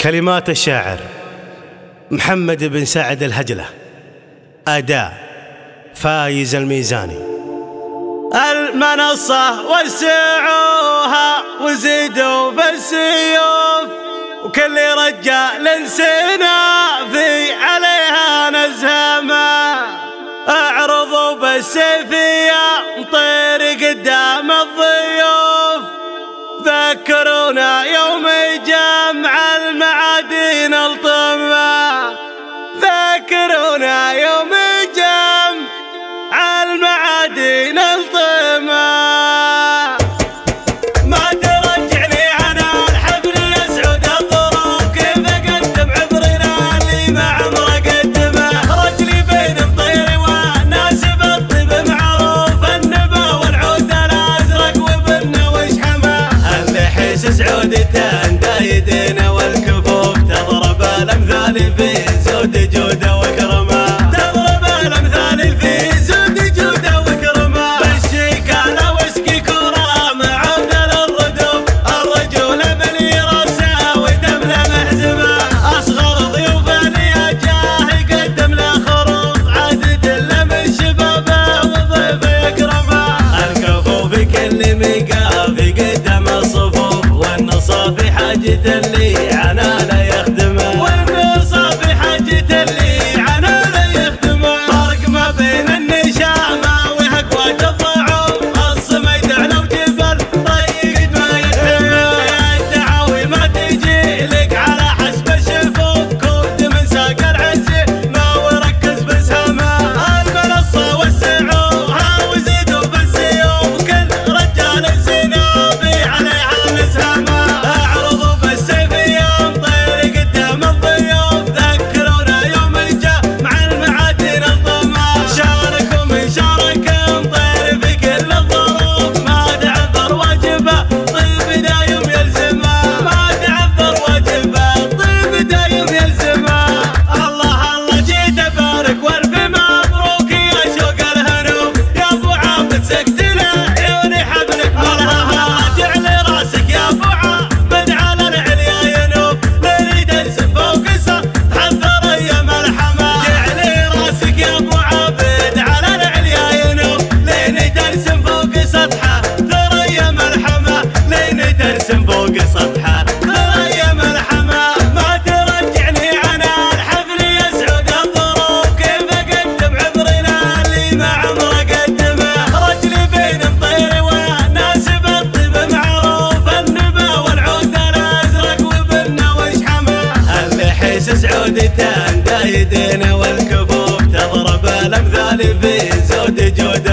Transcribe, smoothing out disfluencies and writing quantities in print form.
كلمات الشاعر محمد بن سعد الهجلة. أداء فايز الميزاني. المنصة وسعوها وزيدوا في السيوف، وكل رجال سنافي عليها نزهمه، اعرضوا بالسيف يا طير قدام الضيوف، ذكرونا يوم جمع المعادين الطمة، ذكرونا يوم جمع المعادين الطمة. ما ترجعني عن الحفل يسعد الظروف، كيف اقدم عذرنا اللي ما عمره قدمه، رجلي بين الطير والناس بالطيب معروف، النبا والعود الازرق وبالنا وشحمه، اللحيس سعودته دايدين والكفوف، تضرب الامثال في زود جوده وكرمه، تضرب الامثال في زود جوده وكرمه، بالشيكاله وسكي كوره مع عود للردوف، الرجل ملي راسه ودم له محزمه، اصغر ضيوف اللي جاه يقدم له خروف، عادة له من شبابه وضيفه يكرمه، الكفوف كل ميقاف يقدم الصفوف، والنصاف حاجة اللي عنانه يخدمه، والنصاف حاجة اللي عنانه يخدمه، فرق ما بين النشامة وهقوة الضعوف، الصميد على وجبل طيق ما يفهمه، الدعاوي ما تجي لك على حسب الشفوف، كود من ساق العز ما وركز بسهمه، المنصة وسعوها وزيدوا في السيوف، كل رجال سنافي عليها نزهمه، اعرضوا بالسيف يا طير قدام الضيوف، ذكرونا يوم جمع المعادين الطمة، شاركوا من شارك طير في كل الظروف، ما تعذر واجبه طيب دايم يلزمه، ما تعذر واجبه طيب دايم يلزمه. الله الله جيت ابارك والف مبروك يا شوق الهنوف، يا ابو عابد سكت له عيوني حبلك ملهمه، جعل راسك يا ابو عابد على العليا ينوف، ليلي ترسم فوق سطح الثريا ملحمه، جعل راسك يا ابو عابد على العليا ينوف، ليلي ترسم فوق سطح ثريا ملحمه، ليلي ترسم فوق سطح ثريا ملحمه. ما ترجعني عن الحفل يسعد الظروف، كيف اقدم عذرنا اللي ما عمره قدمه، رجلي بين الطير والناس بالطيب معروف، النبا والعود الازرق وبالنا وشحمه، اللحيس سعودته دايدين والكفوف، تضرب الامثال في زود جوده